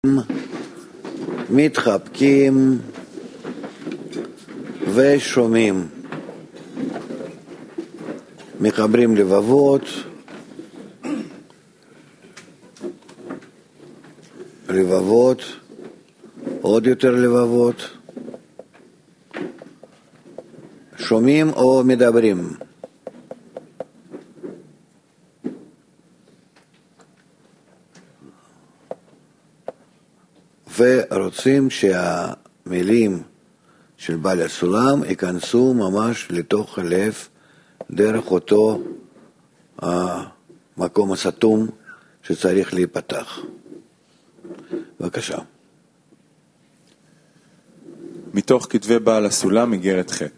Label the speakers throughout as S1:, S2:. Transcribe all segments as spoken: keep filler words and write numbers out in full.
S1: מתחבקים ושומעים, מחברים לבבות, לבבות, עוד יותר לבבות, שומעים או מדברים. ורוצים שהמילים של בעל הסולם ייכנסו ממש לתוך הלב דרך אותו המקום הסתום שצריך להיפתח. בבקשה.
S2: מתוך כתבי בעל הסולם איגרת ח'.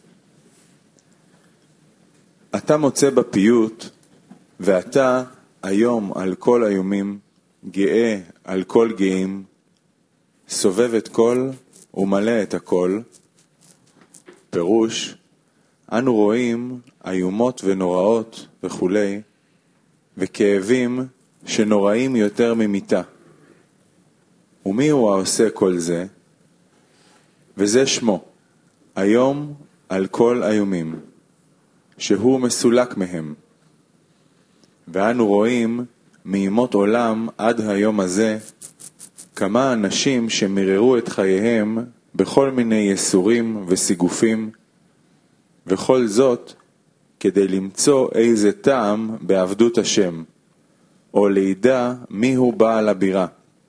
S2: אתה מוצא בפיוט, ואתה היום על כל היומים, גאה על כל גאים, סובב את כל ומלא את הכל. פירוש, אנו רואים איומות ונוראות וכולי, וכאבים שנוראים יותר ממיתה. ומי הוא העושה כל זה? וזה שמו, היום על כל איומים, שהוא מסולק מהם. ואנו רואים מימות עולם עד היום הזה, כמה אנשים שמררו את חייהם בכל מיני יסורים וסיגופים, וכל זאת כדי למצוא איזה טעם בעבדות השם, או לידע מי הוא בעל הבירה.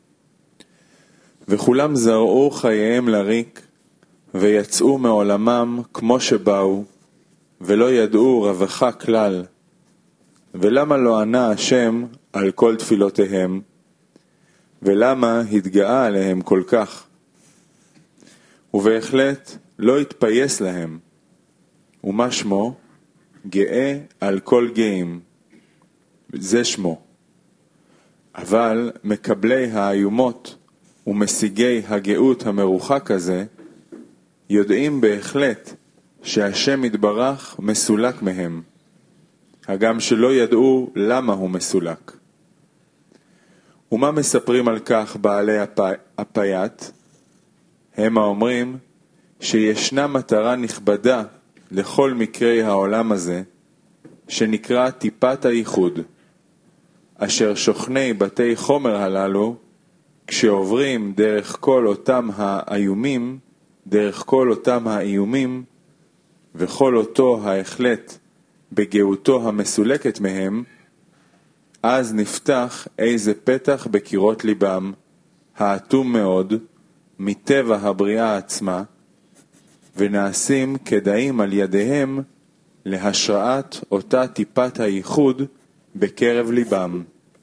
S2: וכולם זרעו חייהם לריק, ויצאו מעולמם כמו שבאו, ולא ידעו רווחה כלל. ולמה לא ענה השם על כל תפילותיהם? ולמה התגאה עליהם כל כך? ובהחלט לא התפייס להם. ומה שמו? גאה על כל גאים. זה שמו. אבל מקבלי האיומות ומשיגי הגאות המרוחק הזה, יודעים בהחלט שהשם יתברך מסולק מהם, הגם שלא ידעו למה הוא מסולק. ומה מספרים על כך בעלי הפייט? הם האומרים שישנה מטרה נכבדה לכל מקרי העולם הזה, שנקרא טיפת הייחוד, אשר שוכני בתי חומר הללו, כשעוברים דרך כל אותם האיומים, דרך כל אותם האיומים, וכל אותו ההחלט בגאותו המסולקת מהם, אז נפתח איזה פתח בקירות ליבם, האטום מאוד, מטבע הבריאה עצמה, ונעשים כדאים על ידיהם להשראת אותה טיפת הייחוד בקרב ליבם.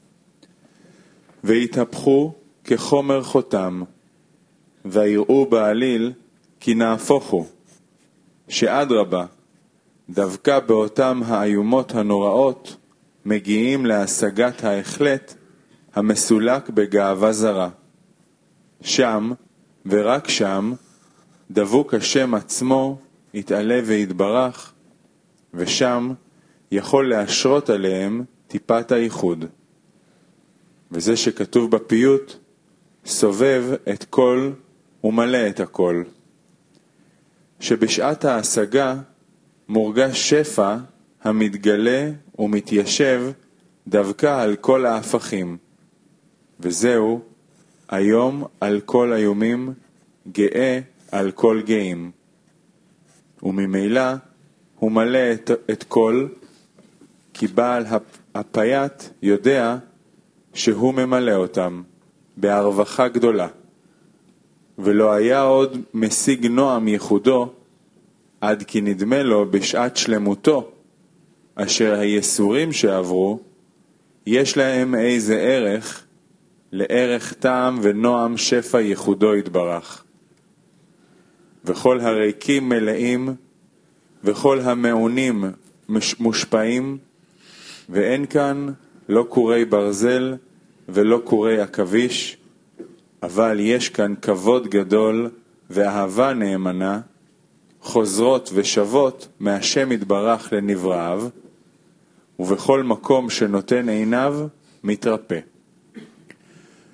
S2: והתהפכו כחומר חותם, ויראו בעליל כי נהפוכו, שאדרבה, דווקא באותם האיומות הנוראות, מגיעים להשגת ההחלט המסולק בגאווה זרה. שם, ורק שם, דבוק השם עצמו יתעלה ויתברך, ושם יכול להשרות עליהם טיפת הייחוד. וזה שכתוב בפיוט, סובב את כל ומלא את הכל. שבשעת ההשגה מורגש שפע המתגלה ומתיישב דווקא על כל ההפכים. וזהו, היום על כל היומים, גאה על כל גאים. וממילא הוא מלא את, את כל, כי בעל הפייט יודע שהוא ממלא אותם בהרווחה גדולה. ולא היה עוד משיג נועם ייחודו, עד כי נדמה לו בשעת שלמותו, אשר היסורים שעברו, יש להם איזה ערך, לערך טעם ונועם שפע ייחודו יתברך. וכל הריקים מלאים, וכל המעונים מושפעים, ואין כאן לא קורי ברזל ולא קורי עכביש, אבל יש כאן כבוד גדול ואהבה נאמנה, חוזרות ושוות מהשם יתברך לנבראיו, ובכל מקום שנותן עיניו מתרפא.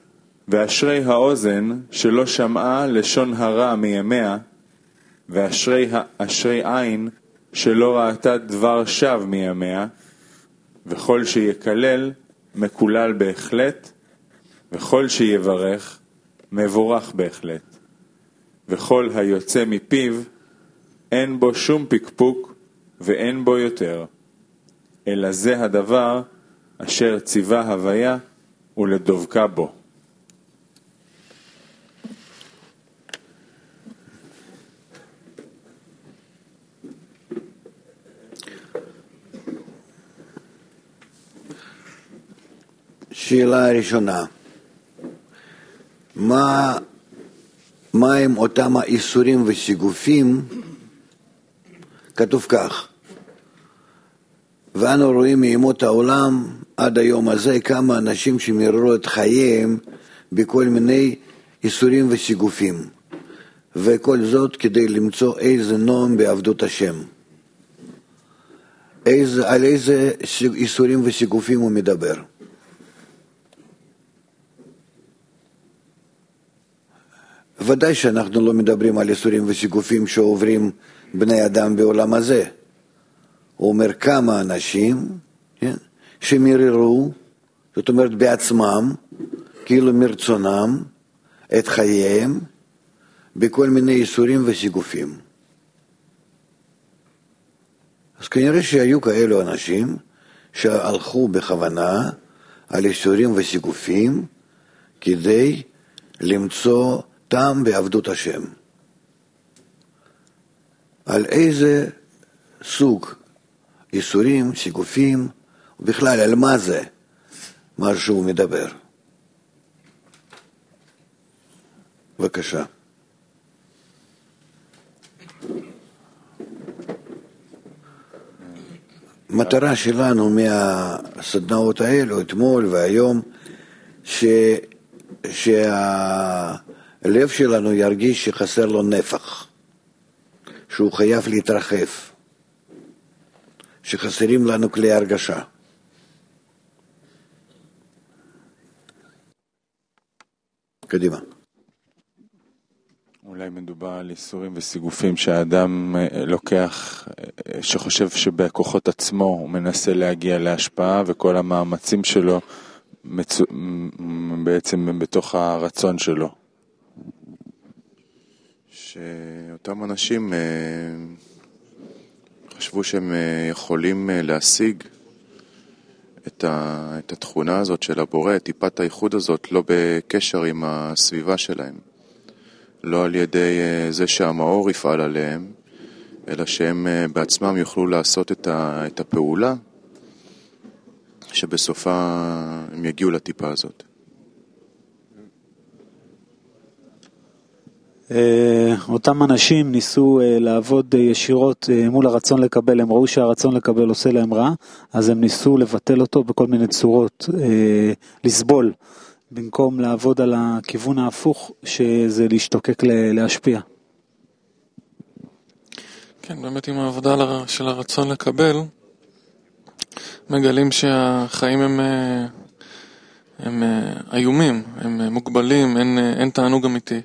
S2: ואשרי האוזן שלא שמעה לשון הרע מימיה, ואשרי אשרי עין שלא ראתה דבר שווא מימיה, וכל שיקלל מקולל בהחלט, וכל שיברך מבורך בהחלט. וכל היוצא מפיו אין בו שום פקפוק ואין בו יותר, אלא זה הדבר אשר ציווה הוויה ולדבקה בו.
S1: שאלה ראשונה, מה, מה הם אותם האיסורים וסיגופים? כתוב כך, ואנו רואים מימות העולם עד היום הזה כמה אנשים שמררו את חייהם בכל מיני איסורים וסיגופים, וכל זאת כדי למצוא איזה נועם בעבדות השם. איזה, על איזה איסורים וסיגופים הוא מדבר? ודאי שאנחנו לא מדברים על איסורים וסיגופים שעוברים בני אדם בעולם הזה. הוא אומר כמה אנשים, כן, שמררו, זאת אומרת בעצמם, כאילו מרצונם, את חייהם, בכל מיני איסורים וסיגופים. אז כנראה שהיו כאלו אנשים שהלכו בכוונה על איסורים וסיגופים כדי למצוא טעם בעבדות השם. על איזה סוג איסורים, סיגופים, ובכלל על מה זה, מה שהוא מדבר. בבקשה. המטרה שלנו מהסדנאות האלו, אתמול והיום, ש... שהלב שלנו ירגיש שחסר לו נפח, שהוא חייב להתרחב, שחסרים לנו כלי הרגשה. קדימה.
S2: אולי מדובר על איסורים וסיגופים שהאדם לוקח, שחושב שבכוחות עצמו הוא מנסה להגיע להשפעה, וכל המאמצים שלו מצו... בעצם בתוך הרצון שלו.
S3: שאותם אנשים חשבו שהם יכולים להשיג את, ה... את התכונה הזאת של הבורא, את טיפת הייחוד הזאת, לא בקשר עם הסביבה שלהם. לא על ידי זה שהמאור יפעל עליהם, אלא שהם בעצמם יוכלו לעשות את, ה... את הפעולה, שבסופה הם יגיעו לטיפה הזאת.
S4: אותם אנשים ניסו לעבוד ישירות מול הרצון לקבל, הם ראו שהרצון לקבל עושה להם רע, אז הם ניסו לבטל אותו בכל מיני צורות, לסבול, במקום לעבוד על הכיוון ההפוך, שזה להשתוקק להשפיע.
S5: כן, באמת עם העבודה של הרצון לקבל, מגלים שהחיים הם, הם איומים, הם מוגבלים, אין, אין תענוג אמיתי.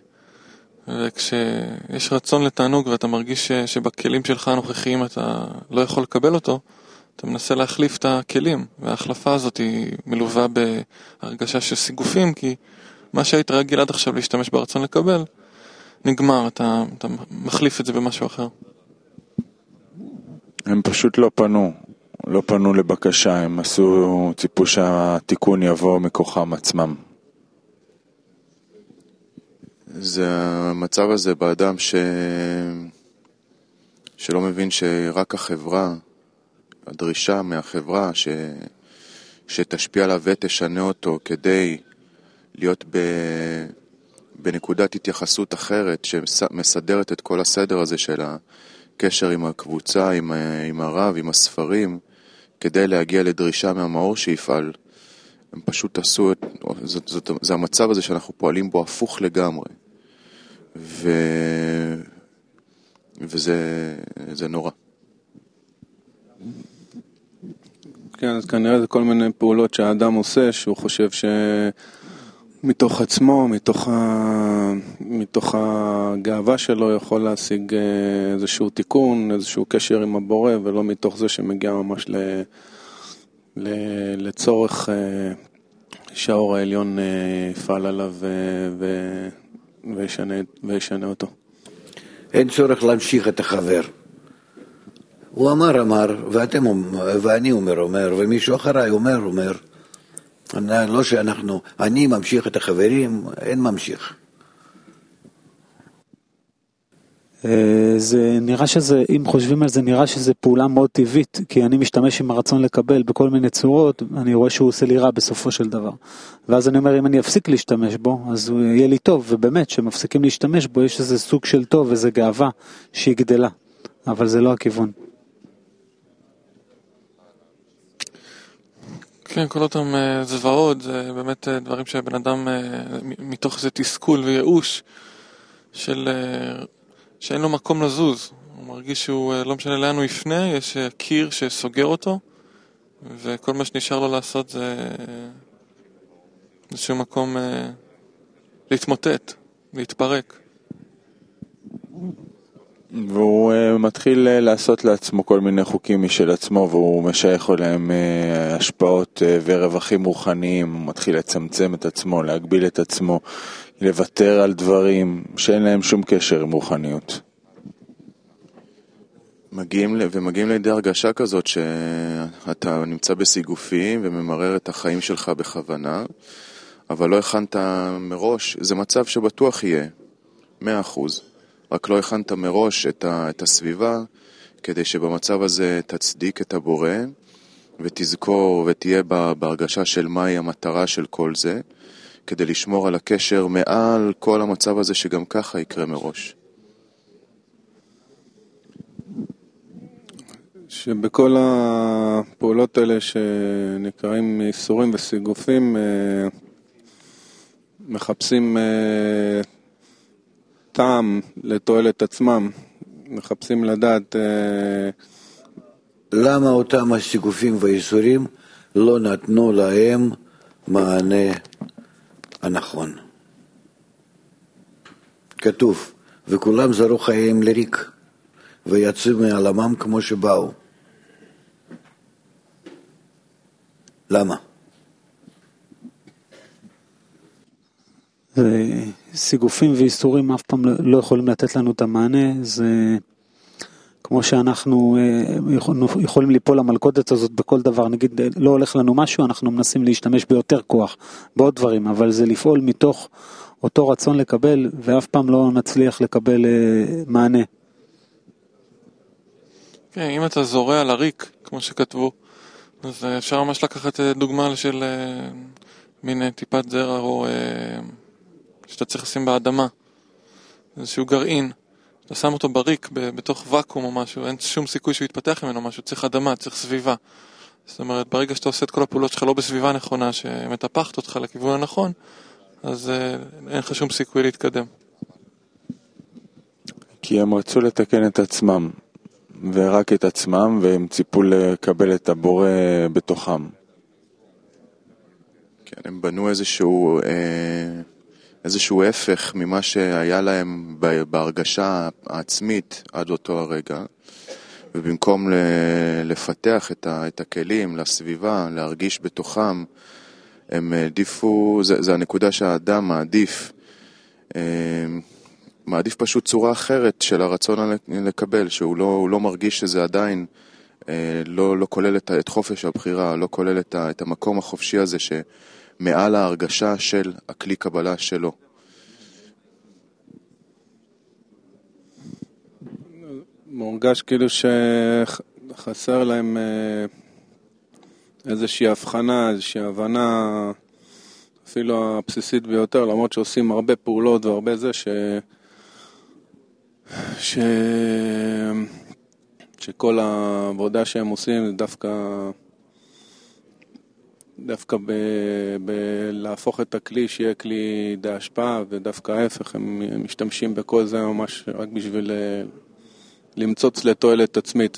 S5: וכשיש רצון לתענוג ואתה מרגיש שבכלים שלך הנוכחיים אתה לא יכול לקבל אותו, אתה מנסה להחליף את הכלים, וההחלפה הזאת היא מלווה בהרגשה של סיגופים, כי מה שהיית רגיל עד עכשיו להשתמש ברצון לקבל, נגמר, אתה, אתה מחליף את זה במשהו אחר.
S2: הם פשוט לא פנו, לא פנו לבקשה, הם עשו, ציפו שהתיקון יבוא מכוחם עצמם.
S3: זה המצב הזה באדם ש... שלא מבין שרק החברה, הדרישה מהחברה ש... שתשפיע עליו ותשנה אותו כדי להיות ב... בנקודת התייחסות אחרת שמסדרת את כל הסדר הזה של הקשר עם הקבוצה, עם, עם הרב, עם הספרים, כדי להגיע לדרישה מהמאור שיפעל. הם פשוט עשו, את... זה, זה, זה המצב הזה שאנחנו פועלים בו הפוך לגמרי. ו... וזה זה נורא.
S6: כן, אז כנראה זה כל מיני פעולות שהאדם עושה, שהוא חושב ש... מתוך עצמו, מתוך, ה... מתוך הגאווה שלו יכול להשיג איזשהו תיקון, איזשהו קשר עם הבורא, ולא מתוך זה שמגיע ממש ל... ל... לצורך שהאור העליון יפעל עליו ו... ו... וישנה... וישנה אותו.
S1: אין צורך להמשיך את החבר. הוא אמר, אמר, ואתם, ואני אומר, אומר, ומישהו אחריי אומר, אומר. לא שאנחנו, אני ממשיך את החברים, אין ממשיך.
S4: זה נראה שזה, אם חושבים על זה, נראה שזה פעולה מאוד טבעית, כי אני משתמש עם הרצון לקבל בכל מיני צורות, אני רואה שהוא עושה לי רע בסופו של דבר. ואז אני אומר, אם אני אפסיק להשתמש בו, אז הוא יהיה לי טוב, ובאמת, שמפסיקים להשתמש בו, יש איזה סוג של טוב, איזה גאווה שהיא גדלה, אבל זה לא הכיוון.
S5: כן, כל אותם זוועות, זה באמת דברים שהבן אדם, מתוך זה תסכול וייאוש, של, שאין לו מקום לזוז. הוא מרגיש שהוא, לא משנה לאן הוא יפנה, יש קיר שסוגר אותו, וכל מה שנשאר לו לעשות זה איזשהו מקום להתמוטט, להתפרק.
S2: והוא uh, מתחיל uh, לעשות לעצמו כל מיני חוקים משל עצמו, והוא משייך עליהם uh, השפעות uh, ורווחים רוחניים, הוא מתחיל לצמצם את עצמו, להגביל את עצמו, לוותר על דברים שאין להם שום קשר עם רוחניות.
S3: מגיעים, ומגיעים לידי הרגשה כזאת שאתה נמצא בסיגופים וממרר את החיים שלך בכוונה, אבל לא הכנת מראש, זה מצב שבטוח יהיה, מאה אחוז. רק לא הכנת מראש את, ה, את הסביבה, כדי שבמצב הזה תצדיק את הבורא, ותזכור ותהיה בהרגשה של מהי המטרה של כל זה, כדי לשמור על הקשר מעל כל המצב הזה שגם ככה יקרה מראש.
S6: שבכל הפעולות האלה שנקראים איסורים וסיגופים, מחפשים טעם לתועלת עצמם, מחפשים לדעת
S1: למה אותם הסיגופים והאיסורים לא נתנו להם מענה הנכון. כתוב, וכולם זרו חייהם לריק, ויצאו מעלמם כמו שבאו. למה?
S4: סיגופים ואיסורים אף פעם לא יכולים לתת לנו את המענה, זה כמו שאנחנו יכולים ליפול למלכודת הזאת בכל דבר, נגיד לא הולך לנו משהו, אנחנו מנסים להשתמש ביותר כוח, בעוד דברים, אבל זה לפעול מתוך אותו רצון לקבל, ואף פעם לא נצליח לקבל מענה.
S5: כן, אם אתה זורע על הריק, כמו שכתבו, אז אפשר ממש לקחת דוגמה של מין טיפת זרע, או שאתה צריך לשים באדמה, איזשהו גרעין, אתה שם אותו בריק, בתוך וקום או משהו, אין שום סיכוי שהוא יתפתח ממנו משהו, צריך אדמה, צריך סביבה. זאת אומרת, ברגע שאתה עושה את כל הפעולות שלך לא בסביבה נכונה, שמטפחת אותך לכיוון הנכון, אז אין לך שום סיכוי להתקדם.
S2: כי הם רצו לתקן את עצמם, ורק את עצמם, והם ציפו לקבל את הבורא בתוכם.
S3: כן, הם בנו איזשהו, איזשהו הפך ממה שהיה להם בהרגשה העצמית עד אותו הרגע, ובמקום לפתח את הכלים לסביבה, להרגיש בתוכם, הם עדיפו, זה, זה הנקודה שהאדם מעדיף, מעדיף פשוט צורה אחרת של הרצון לקבל, שהוא לא, הוא לא מרגיש שזה עדיין לא, לא כולל את, את חופש הבחירה, לא כולל את, את המקום החופשי הזה שמעל ההרגשה של הכלי קבלה שלו.
S6: מורגש כאילו שחסר להם איזושהי הבחנה, איזושהי הבנה אפילו הבסיסית ביותר, למרות שעושים הרבה פעולות והרבה זה ש... ש... שכל העבודה שהם עושים זה דווקא דווקא ב... ב... להפוך את הכלי שיהיה כלי די השפעה, ודווקא ההפך, הם משתמשים בכל זה ממש רק בשביל למצוץ לתועלת עצמית,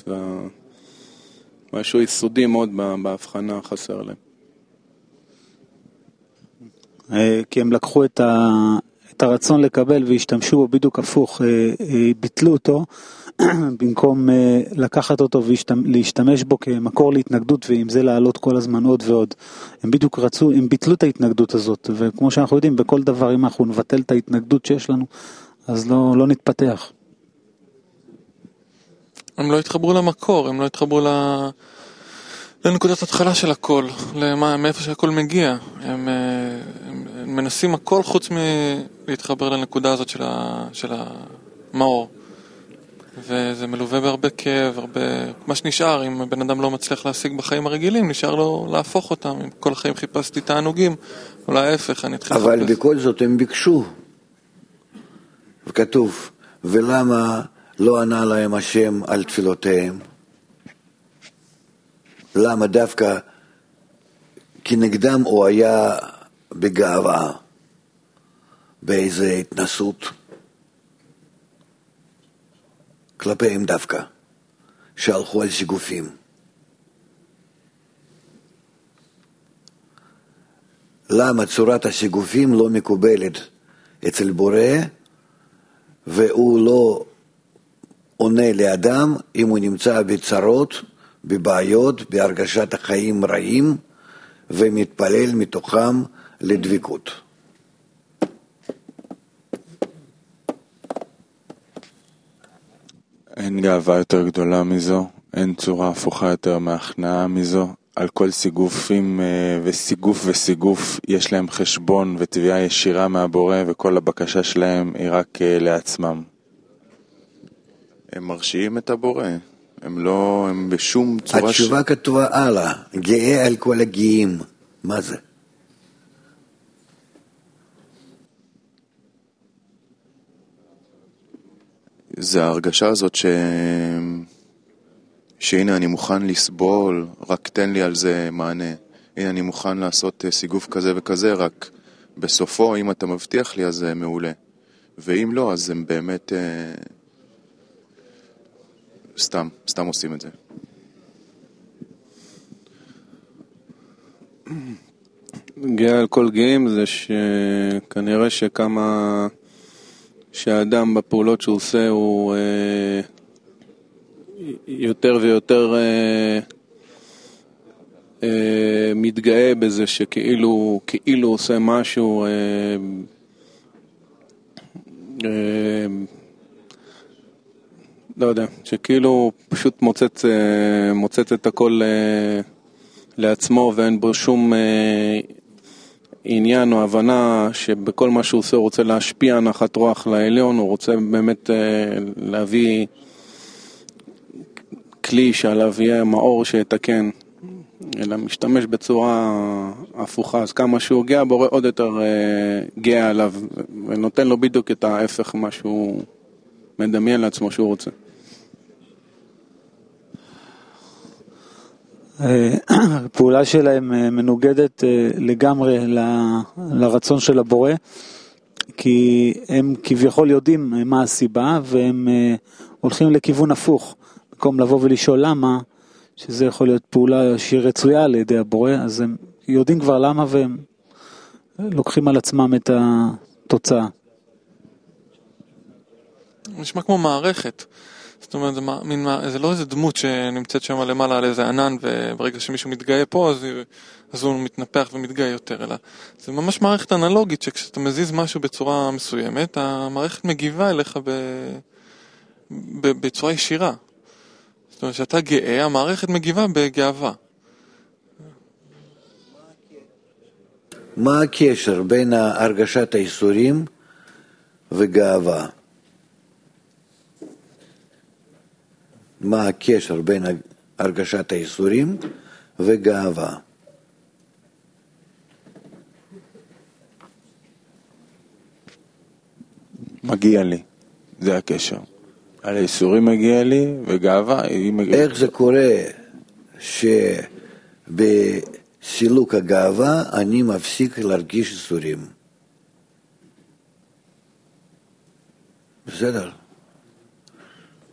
S6: ומשהו יסודי מאוד בהבחנה חסר להם.
S4: כי הם לקחו את, ה, את הרצון לקבל והשתמשו בו בדיוק הפוך, ביטלו אותו, במקום לקחת אותו ולהשתמש בו כמקור להתנגדות, ועם זה לעלות כל הזמן עוד ועוד. הם בדיוק רצו, הם ביטלו את ההתנגדות הזאת, וכמו שאנחנו יודעים, בכל דבר, אם אנחנו נבטל את ההתנגדות שיש לנו, אז לא, לא נתפתח.
S5: הם לא התחברו למקור, הם לא התחברו ל... לנקודת התחלה של הכל, למה, מאיפה שהכל מגיע. הם, הם, הם מנסים הכל חוץ מלהתחבר לנקודה הזאת של, ה, של המאור. וזה מלווה בהרבה כאב, הרבה... מה שנשאר, אם בן אדם לא מצליח להשיג בחיים הרגילים, נשאר לו להפוך אותם. אם כל החיים חיפשתי תענוגים, אולי ההפך, אני אתחיל לחפש.
S1: אבל בכל זאת הם ביקשו. וכתוב, ולמה לא ענה להם השם על תפילותיהם? למה דווקא כנגדם הוא היה בגאווה, באיזו התנסות? כלפיהם דווקא, שהלכו על שיגופים. למה צורת השיגופים לא מקובלת אצל בורא, והוא לא עונה לאדם אם הוא נמצא בצרות, בבעיות, בהרגשת החיים רעים, ומתפלל מתוכם לדבקות.
S2: אין גאווה יותר גדולה מזו, אין צורה הפוכה יותר מהכנעה מזו. על כל סיגופים וסיגוף וסיגוף יש להם חשבון ותביעה ישירה מהבורא, וכל הבקשה שלהם היא רק לעצמם.
S3: הם מרשיעים את הבורא, הם לא, הם בשום צורה...
S1: התשובה ש... כתובה הלאה, גאה על כל הגאים. מה זה?
S3: זה ההרגשה הזאת ש... שהנה אני מוכן לסבול, רק תן לי על זה מענה. הנה אני מוכן לעשות סיגוף כזה וכזה, רק בסופו אם אתה מבטיח לי אז זה מעולה. ואם לא אז הם באמת אה... סתם, סתם עושים את זה.
S6: גאה על כל גאים זה שכנראה שכמה שהאדם בפעולות שהוא עושה הוא אה, יותר ויותר אה, אה, מתגאה בזה שכאילו כאילו עושה משהו אה, אה, לא יודע, שכאילו פשוט מוצץ, אה, מוצץ את הכל אה, לעצמו ואין בו שום אה, עניין או הבנה שבכל מה שהוא עושה הוא רוצה להשפיע נחת רוח לעליון, הוא רוצה באמת אה, להביא כלי שעליו יהיה מאור שיתקן, אלא משתמש בצורה הפוכה, אז כמה שהוא גאה בורא עוד יותר אה, גאה עליו ונותן לו בדיוק את ההפך מה שהוא מדמיין לעצמו שהוא רוצה.
S4: הפעולה שלהם מנוגדת לגמרי לרצון של הבורא, כי הם כביכול יודעים מה הסיבה, והם הולכים לכיוון הפוך. במקום לבוא ולשאול למה, שזה יכול להיות פעולה שהיא רצויה על ידי הבורא, אז הם יודעים כבר למה, והם לוקחים על עצמם את התוצאה.
S5: נשמע כמו מערכת. זאת אומרת, זה, מין, זה לא איזה דמות שנמצאת שם למעלה על איזה ענן, וברגע שמישהו מתגאה פה, אז, אז הוא מתנפח ומתגאה יותר, אלא זה ממש מערכת אנלוגית, שכשאתה מזיז משהו בצורה מסוימת, המערכת מגיבה אליך ב, ב, בצורה ישירה. זאת אומרת, שאתה גאה, המערכת מגיבה בגאווה.
S1: מה הקשר בין הרגשת האיסורים וגאווה? מה הקשר בין הרגשת האיסורים וגאווה?
S2: מגיע לי, זה הקשר. על האיסורים מגיע לי, וגאווה היא מגיעה.
S1: איך זה קורה שבסילוק הגאווה אני מפסיק להרגיש איסורים? בסדר.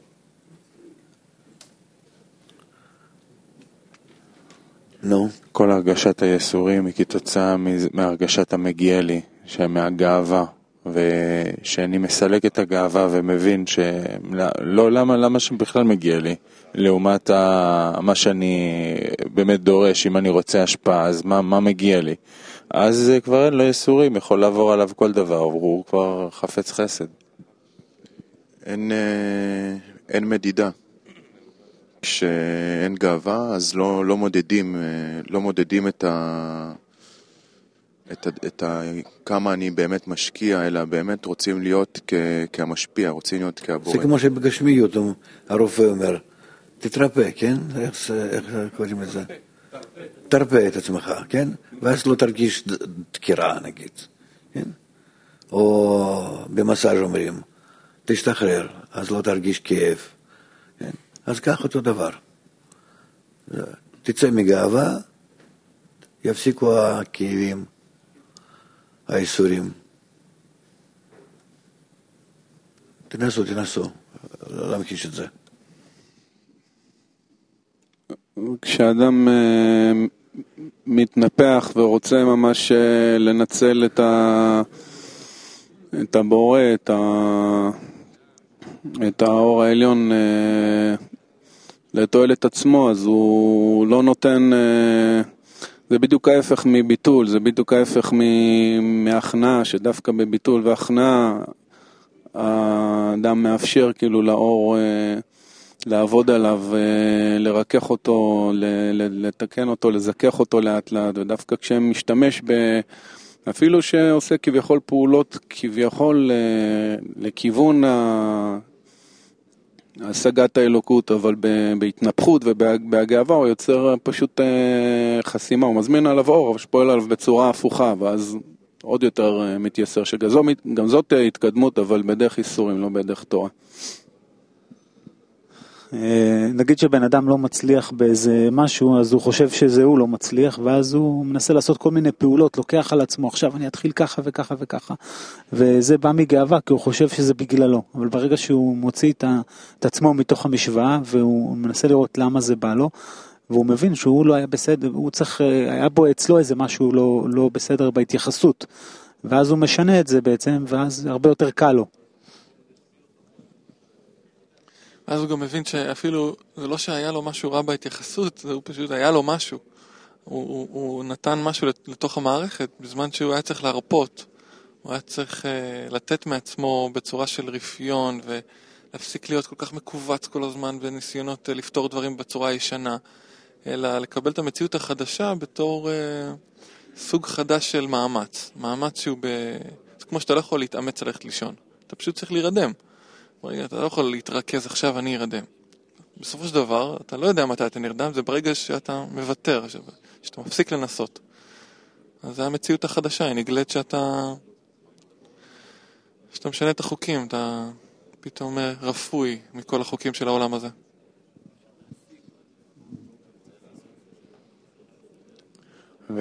S2: כל הרגשת היסורים היא כתוצאה מהרגשת המגיע לי, מהגאווה, ושאני מסלק את הגאווה ומבין שלא, למה, למה שבכלל מגיע לי, לעומת מה שאני באמת דורש, אם אני רוצה השפעה, אז מה, מה מגיע לי? אז כבר אין לו יסורים, יכול לעבור עליו כל דבר, הוא כבר חפץ חסד.
S3: אין, אין מדידה. כשאין גאווה, אז לא, לא מודדים, לא מודדים את ה... את ה, את ה, כמה אני באמת משקיע, אלא באמת רוצים להיות כ, כמשפיע, רוצים להיות כבורא.
S1: זה כמו שבגשמיות הרופא אומר, תתרפא, כן? איך, איך קוראים לזה? תרפא את עצמך, כן? ואז לא תרגיש דקירה, נגיד, כן? או במסאז' אומרים, תשתחרר, אז לא תרגיש כאב, כן? אז כך אותו דבר. תצא מגאווה, יפסיקו הכאבים, האיסורים. תנסו, תנסו, להמחיש את זה.
S6: כשאדם מתנפח ורוצה ממש לנצל את ה את הבורא, את ה את האור העליון לתועלת עצמו, אז הוא לא נותן, זה בדיוק ההפך מביטול, זה בדיוק ההפך מהכנעה, שדווקא בביטול והכנעה האדם מאפשר כאילו לאור לעבוד עליו, לרכך אותו, לתקן אותו, לזכך אותו לאט לאט, ודווקא כשהם משתמש ב... אפילו שעושה כביכול פעולות כביכול לכיוון השגת האלוקות, אבל בהתנפחות ובהגאווה הוא יוצר פשוט חסימה, הוא מזמין עליו אור, אבל שפועל עליו בצורה הפוכה, ואז עוד יותר מתייסר, שגם זאת התקדמות, אבל בדרך איסורים, לא בדרך תורה.
S4: נגיד שבן אדם לא מצליח באיזה משהו, אז הוא חושב שזה הוא לא מצליח, ואז הוא מנסה לעשות כל מיני פעולות, לוקח על עצמו, עכשיו אני אתחיל ככה וככה וככה, וזה בא מגאווה, כי הוא חושב שזה בגללו, אבל ברגע שהוא מוציא את עצמו מתוך המשוואה, והוא מנסה לראות למה זה בא לו, והוא מבין שהוא לא היה בסדר, הוא צריך, היה בו אצלו איזה משהו לא, לא בסדר בהתייחסות, ואז הוא משנה את זה בעצם, ואז הרבה יותר קל לו.
S5: אז הוא גם מבין שאפילו זה לא שהיה לו משהו רע בהתייחסות, זה הוא פשוט היה לו משהו. הוא, הוא, הוא נתן משהו לתוך המערכת, בזמן שהוא היה צריך להרפות. הוא היה צריך uh, לתת מעצמו בצורה של רפיון, ולהפסיק להיות כל כך מקובץ כל הזמן, וניסיונות uh, לפתור דברים בצורה הישנה, אלא לקבל את המציאות החדשה בתור uh, סוג חדש של מאמץ. מאמץ שהוא ב... זה כמו שאתה לא יכול להתאמץ ללכת לישון. אתה פשוט צריך להירדם. ברגע, אתה לא יכול להתרכז עכשיו, אני ארדם. בסופו של דבר, אתה לא יודע מתי אתה נרדם, זה ברגע שאתה מוותר, שאתה מפסיק לנסות. אז זה המציאות החדשה, היא נגלית שאתה, שאתה משנה את החוקים, אתה פתאום רפוי מכל החוקים של העולם הזה.
S2: ו...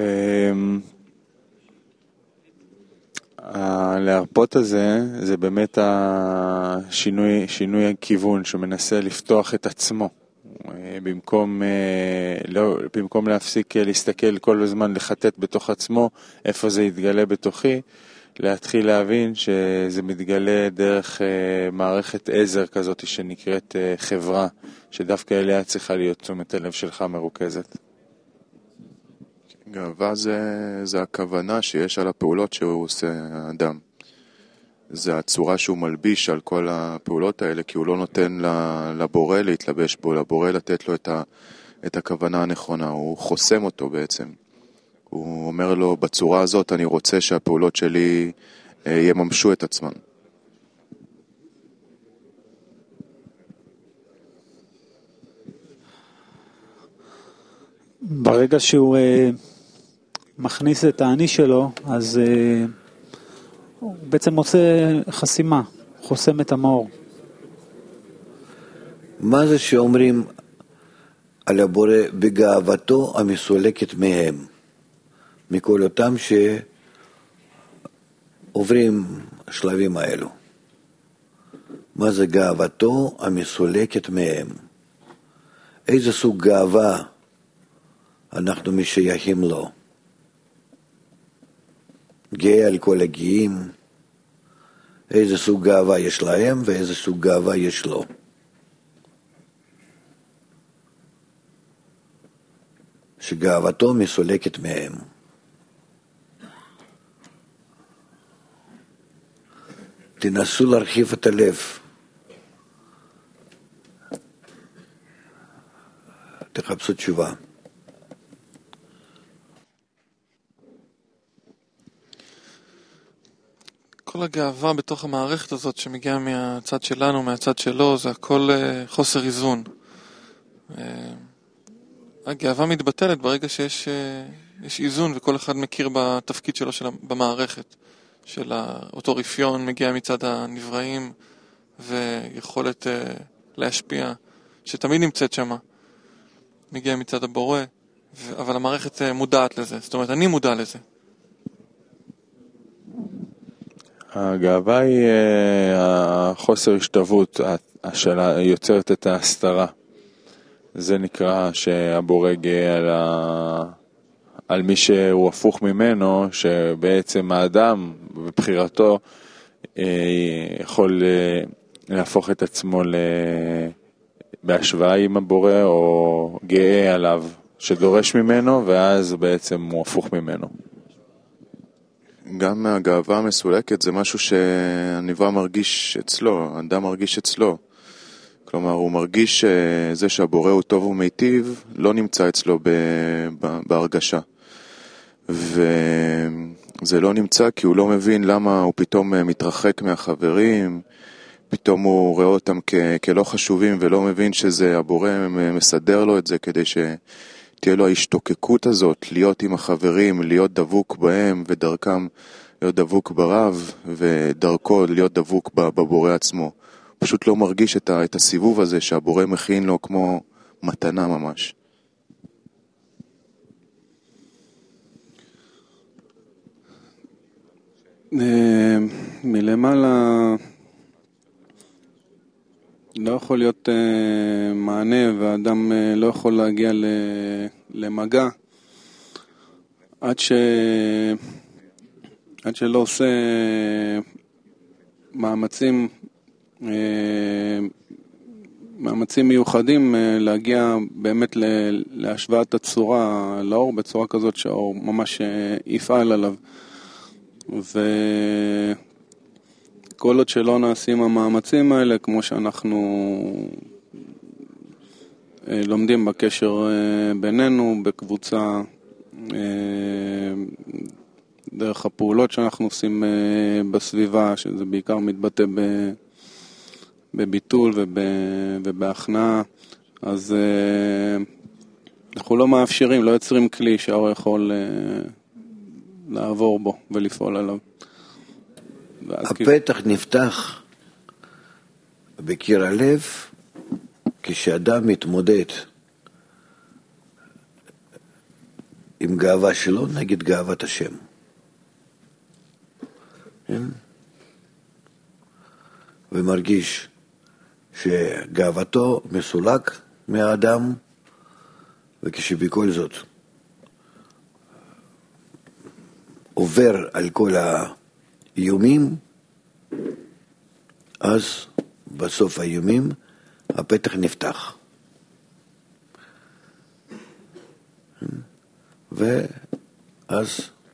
S2: להרפות הזה, זה באמת השינוי, שינוי הכיוון שמנסה לפתוח את עצמו. במקום, לא, במקום להפסיק להסתכל כל הזמן, לחטט בתוך עצמו, איפה זה יתגלה בתוכי, להתחיל להבין שזה מתגלה דרך מערכת עזר כזאת שנקראת חברה, שדווקא אליה צריכה להיות תשומת הלב שלך מרוכזת.
S3: גאווה זה, זה הכוונה שיש על הפעולות שהוא עושה האדם. זה הצורה שהוא מלביש על כל הפעולות האלה, כי הוא לא נותן לבורא להתלבש בו, לבורא לתת לו את, ה, את הכוונה הנכונה, הוא חוסם אותו בעצם. הוא אומר לו, בצורה הזאת אני רוצה שהפעולות שלי יממשו את עצמן.
S4: ברגע שהוא מכניס את האני שלו, אז הוא בעצם עושה חסימה, חוסם את המאור.
S1: מה זה שאומרים על הבורא בגאוותו המסולקת מהם, מכל אותם שעוברים השלבים האלו? מה זה גאוותו המסולקת מהם? איזה סוג גאווה אנחנו משייכים לו. גאה על כל הגאים, איזה סוג גאווה יש להם ואיזה סוג גאווה יש לו. שגאוותו מסולקת מהם. תנסו להרחיב את הלב. תחפשו תשובה.
S5: כל הגאווה בתוך המערכת הזאת שמגיעה מהצד שלנו, מהצד שלו, זה הכל חוסר איזון. הגאווה מתבטלת ברגע שיש יש איזון וכל אחד מכיר בתפקיד שלו של, במערכת. של אותו רפיון מגיע מצד הנבראים ויכולת להשפיע, שתמיד נמצאת שמה. מגיע מצד הבורא, אבל המערכת מודעת לזה. זאת אומרת, אני מודע לזה.
S2: הגאווה היא החוסר השתוות שיוצרת את ההסתרה. זה נקרא שהבורא גאה על, ה... על מי שהוא הפוך ממנו, שבעצם האדם בבחירתו יכול להפוך את עצמו ל... בהשוואה עם הבורא, או גאה עליו שדורש ממנו, ואז בעצם הוא הפוך ממנו.
S3: גם הגאווה המסולקת זה משהו שהנברא מרגיש אצלו, האדם מרגיש אצלו. כלומר, הוא מרגיש שזה שהבורא הוא טוב ומיטיב, לא נמצא אצלו בהרגשה. וזה לא נמצא כי הוא לא מבין למה הוא פתאום מתרחק מהחברים, פתאום הוא רואה אותם כ- כלא חשובים ולא מבין שזה הבורא מסדר לו את זה כדי שתהיה לו ההשתוקקות הזאת, להיות עם החברים, להיות דבוק בהם ודרכם להיות דבוק ברב ודרכו להיות דבוק בבורא עצמו. פשוט לא מרגיש את, ה- את הסיבוב הזה שהבורא מכין לו כמו מתנה ממש.
S6: מלמעלה לא יכול להיות uh, מענה, והאדם uh, לא יכול להגיע למגע עד ש... עד שלא עושה מאמצים uh, מאמצים מיוחדים uh, להגיע באמת ל- להשוואת הצורה לאור בצורה כזאת שהאור ממש uh, יפעל עליו. ו... כל עוד שלא נעשים המאמצים האלה, כמו שאנחנו לומדים בקשר בינינו, בקבוצה, דרך הפעולות שאנחנו עושים בסביבה, שזה בעיקר מתבטא בביטול ובהכנעה, אז אנחנו לא מאפשרים, לא יוצרים כלי שהאור יכול לעבור בו ולפעול עליו.
S1: הפתח נפתח בקיר הלב כשאדם מתמודד עם גאווה שלו נגד גאוות השם. ומרגיש שגאוותו מסולק מהאדם, וכשבכל זאת עובר על כל ה... איומים, אז בסוף האיומים הפתח נפתח. ואז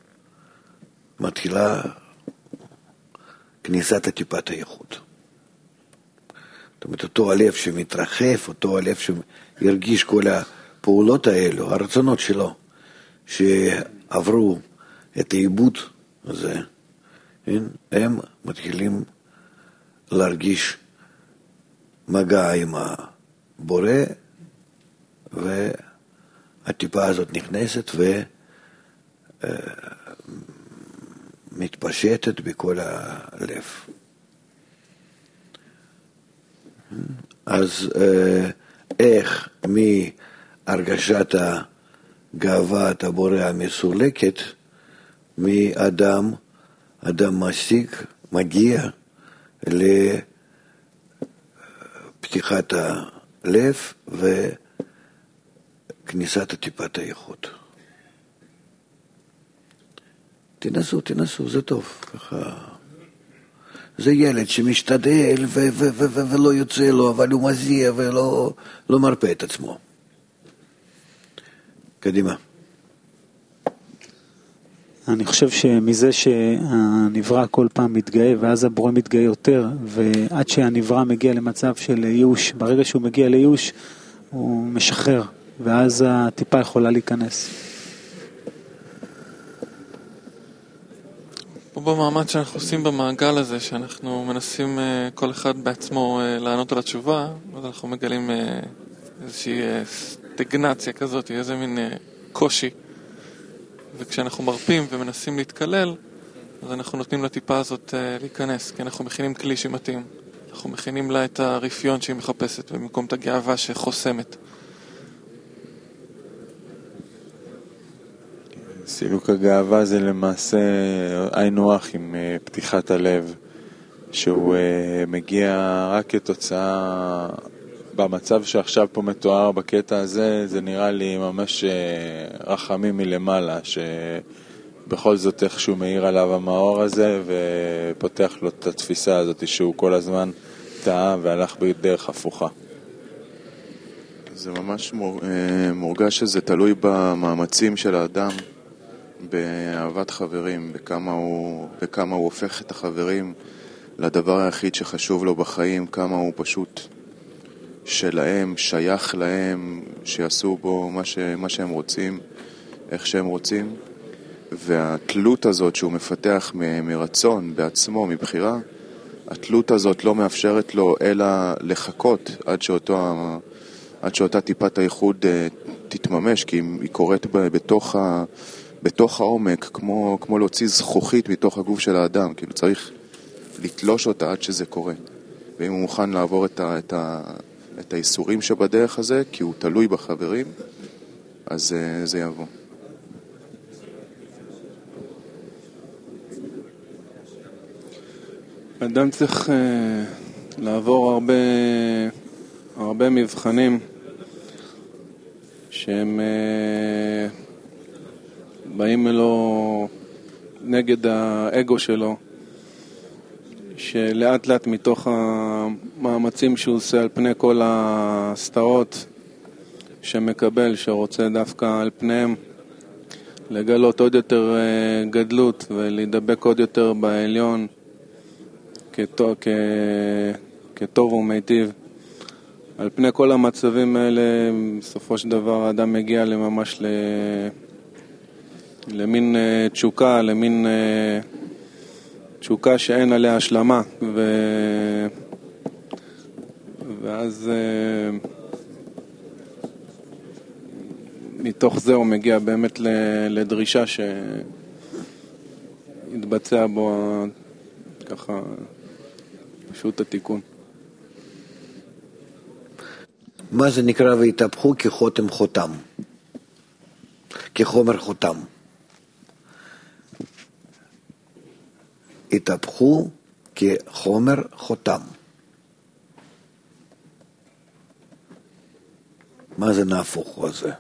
S1: מתחילה כניסת הטיפת הייחוד. זאת אומרת, אותו הלב שמתרחב, אותו הלב שירגיש כל הפעולות האלו, הרצונות שלו, שעברו את העיבוד הזה, הם מתחילים להרגיש מגע עם הבורא, והטיפה הזאת נכנסת ומתפשטת בכל הלב. אז איך מהרגשת הגאוות הבורא המסולקת, מאדם אדם משיג, מגיע לפתיחת הלב כניסת טיפת הייחוד. תנסו, תנסו, זה טוב. ככה. זה ילד שמשתדל ו- ו- ו- ו- ולא יוצא לו, אבל הוא מזיע ולא לא מרפא את עצמו. קדימה.
S4: אני חושב שמזה שהנברא כל פעם מתגאה, ואז הבורא מתגאה יותר, ועד שהנברא מגיע למצב של ייאוש, ברגע שהוא מגיע לייאוש, הוא משחרר, ואז הטיפה יכולה להיכנס.
S5: פה במאמץ שאנחנו עושים במעגל הזה, שאנחנו מנסים כל אחד בעצמו לענות על התשובה, אז אנחנו מגלים איזושהי סטגנציה כזאת, איזה מין קושי. וכשאנחנו מרפים ומנסים להתקלל, אז אנחנו נותנים לטיפה הזאת להיכנס, כי אנחנו מכינים כלי שמתאים. אנחנו מכינים לה את הרפיון שהיא מחפשת, במקום את הגאווה שחוסמת.
S2: סילוק הגאווה זה למעשה היינו הך עם פתיחת הלב, שהוא מגיע רק כתוצאה, במצב שעכשיו פה מתואר בקטע הזה, זה נראה לי ממש רחמים מלמעלה, שבכל זאת איכשהו מאיר עליו המאור הזה ופותח לו את התפיסה הזאת שהוא כל הזמן טעה והלך בדרך הפוכה.
S3: זה ממש מורגש שזה תלוי במאמצים של האדם, באהבת חברים, בכמה הוא, בכמה הוא הופך את החברים לדבר היחיד שחשוב לו בחיים, כמה הוא פשוט שלהם, שייך להם, שיעשו בו מה, ש, מה שהם רוצים, איך שהם רוצים. והתלות הזאת שהוא מפתח מ, מרצון, בעצמו, מבחירה, התלות הזאת לא מאפשרת לו אלא לחכות עד, שאותו, עד שאותה טיפת הייחוד תתממש, כי היא קורית בתוך, ה, בתוך העומק, כמו, כמו להוציא זכוכית מתוך הגוף של האדם, כאילו צריך לתלוש אותה עד שזה קורה. ואם הוא מוכן לעבור את ה... את ה את האיסורים שבדרך הזה, כי הוא תלוי בחברים, אז uh, זה יבוא.
S6: אדם צריך uh, לעבור הרבה, הרבה מבחנים שהם uh, באים אלו נגד האגו שלו, שלאט לאט מתוך המאמצים שהוא עושה על פני כל הסתרות שמקבל, שרוצה דווקא על פניהם לגלות עוד יותר גדלות ולהידבק עוד יותר בעליון כטוב, כ... כטוב ומיטיב. על פני כל המצבים האלה בסופו של דבר האדם מגיע לממש ל... למין תשוקה, למין תשוקה שאין עליה השלמה, ו... ואז מתוך זה הוא מגיע באמת לדרישה שיתבצע בו ככה פשוט התיקון.
S1: מה זה נקרא והתהפכו כחותם חותם, כחומר חותם? התהפכו כחומר חותם. מה זה נהפוך הזה?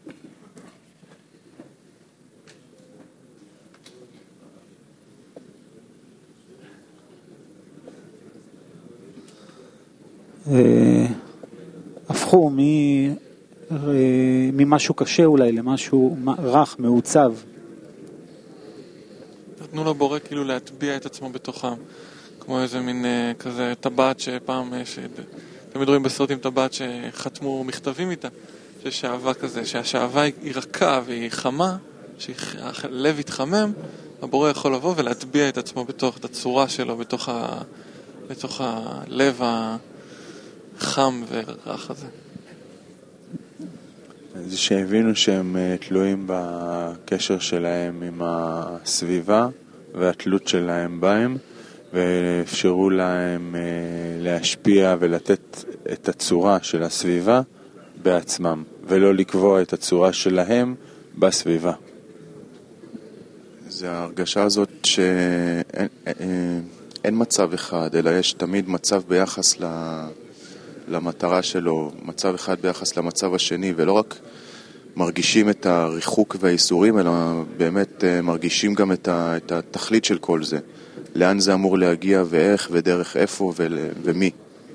S4: הפכו ממשהו קשה אולי למשהו רך, מעוצב.
S5: נתנו לבורא כאילו להטביע את עצמו בתוכם, כמו איזה מין כזה טבעת שפעם, תמיד רואים בסרטים טבעת שחתמו מכתבים איתה, שיש אהבה כזה, שהשאהבה היא רכה והיא חמה, שהלב יתחמם, הבורא יכול לבוא ולהטביע את עצמו בתוך, את הצורה שלו, בתוך, ה, בתוך הלב החם ורך הזה.
S2: זה שהבינו שהם תלויים בקשר שלהם עם הסביבה והתלות שלהם בהם, ואפשרו להם להשפיע ולתת את הצורה של הסביבה בעצמם, ולא לקבוע את הצורה שלהם בסביבה.
S3: זה ההרגשה הזאת שאין אין מצב אחד, אלא יש תמיד מצב ביחס ל... למטרה שלו, מצב אחד ביחס למצב השני, ולא רק מרגישים את הריחוק והאיסורים, אלא באמת מרגישים גם את התכלית של כל זה. לאן זה אמור להגיע ואיך ודרך איפה ומי.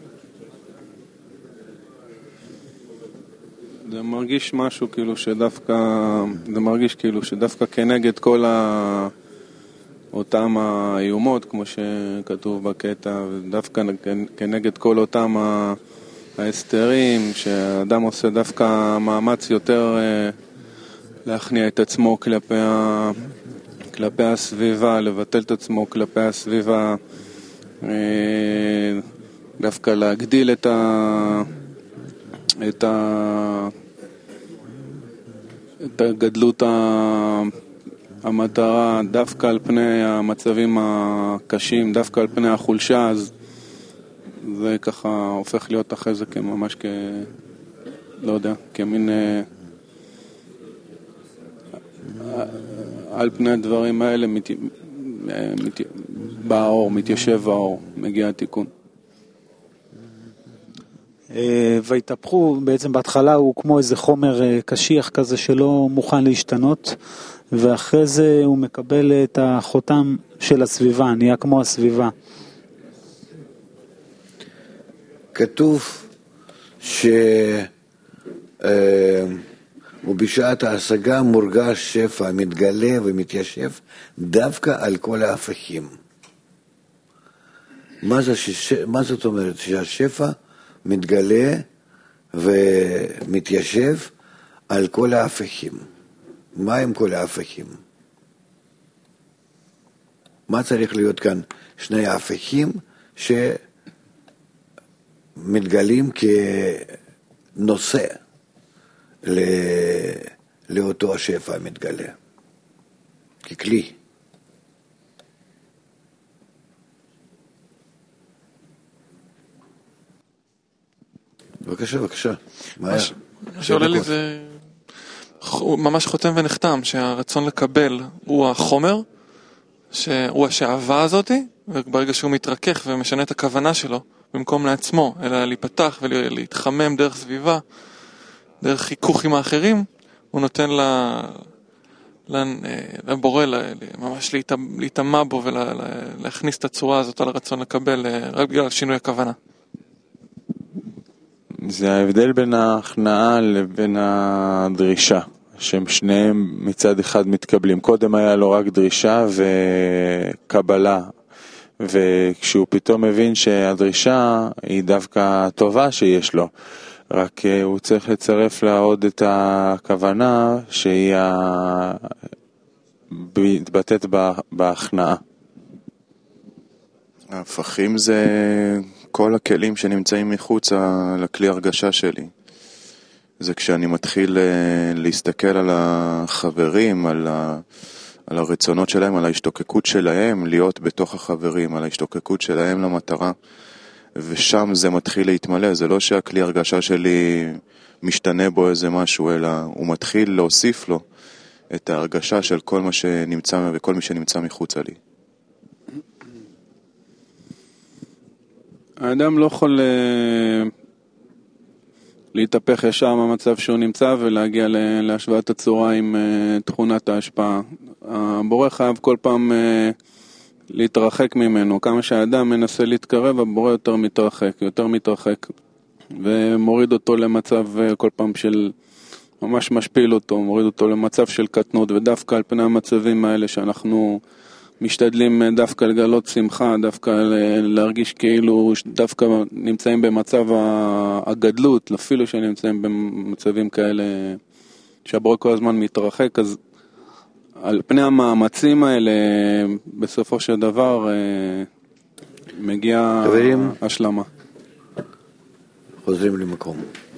S6: זה מרגיש משהו כאילו שדווקא, זה מרגיש כאילו שדווקא כנגד כל ה... אותם האיומות, כמו שכתוב בקטע, ודווקא כנגד כל אותם ההסתרים, שהאדם עושה דווקא מאמץ יותר להכניע את עצמו כלפי, ה... כלפי הסביבה, לבטל את עצמו כלפי הסביבה, דווקא להגדיל את ה... את ה... את הגדלות ה... המטרה דווקא על פני המצבים הקשים, דווקא על פני החולשה, אז זה ככה הופך להיות אחרי זה כממש כ... לא יודע, כמין... על פני הדברים האלה מת... מת... באור, מתיישב האור, מגיע התיקון.
S4: והתהפכו, בעצם בהתחלה הוא כמו איזה חומר קשיח כזה שלא מוכן להשתנות, ואחרי זה הוא מקבל את החותם של הסביבה, נהיה כמו הסביבה.
S1: כתוב שהוא בשעת ההשגה מורגש שפע, מתגלה ומתיישב דווקא על כל ההפכים. מה זה, מה זאת אומרת? שהשפע מתגלה ומתיישב על כל ההפכים. מה הם כל ההפכים? מה צריך להיות כאן? שני ההפכים שמתגלים כנושא לאותו השפע המתגלה, ככלי. בבקשה, בבקשה. מה היה?
S5: מה שעולה לי זה... הוא ממש חותם ונחתם שהרצון לקבל הוא החומר, שהוא השאהבה הזאת, וברגע שהוא מתרכך ומשנה את הכוונה שלו במקום לעצמו, אלא להיפתח ולהתחמם דרך סביבה, דרך חיכוך עם האחרים, הוא נותן לבורא ממש להתאמה בו ולהכניס את הצורה הזאת על הרצון לקבל רק בגלל שינוי הכוונה.
S2: זה ההבדל בין ההכנעה לבין הדרישה, שהם שניהם מצד אחד מתקבלים. קודם היה לו רק דרישה וקבלה, וכשהוא פתאום מבין שהדרישה היא דווקא טובה שיש לו, רק הוא צריך לצרף לה עוד את הכוונה שהיא מתבטאת בהכנעה.
S3: ההפכים זה כל הכלים שנמצאים מחוץ לכלי הרגשה שלי. זה כשאני מתחיל להסתכל על החברים, על, ה, על הרצונות שלהם, על ההשתוקקות שלהם, להיות בתוך החברים, על ההשתוקקות שלהם למטרה, ושם זה מתחיל להתמלא. זה לא שהכלי הרגשה שלי משתנה בו איזה משהו, אלא הוא מתחיל להוסיף לו את ההרגשה של כל מה שנמצא וכל מי שנמצא מחוץ לי.
S6: האדם לא יכול להתהפך ישר מהמצב שהוא נמצא ולהגיע להשוואת הצורה עם תכונת ההשפעה. הבורא חייב כל פעם להתרחק ממנו. כמה שהאדם מנסה להתקרב, הבורא יותר מתרחק, יותר מתרחק, ומוריד אותו למצב כל פעם של, ממש משפיל אותו, מוריד אותו למצב של קטנות, ודווקא על פני המצבים האלה שאנחנו משתדלים דווקא לגלות שמחה, דווקא להרגיש כאילו דווקא נמצאים במצב הגדלות, אפילו שנמצאים במצבים כאלה שהבורא כל הזמן מתרחק, אז על פני המאמצים האלה בסופו של דבר מגיעה השלמה.
S1: חוזרים למקום.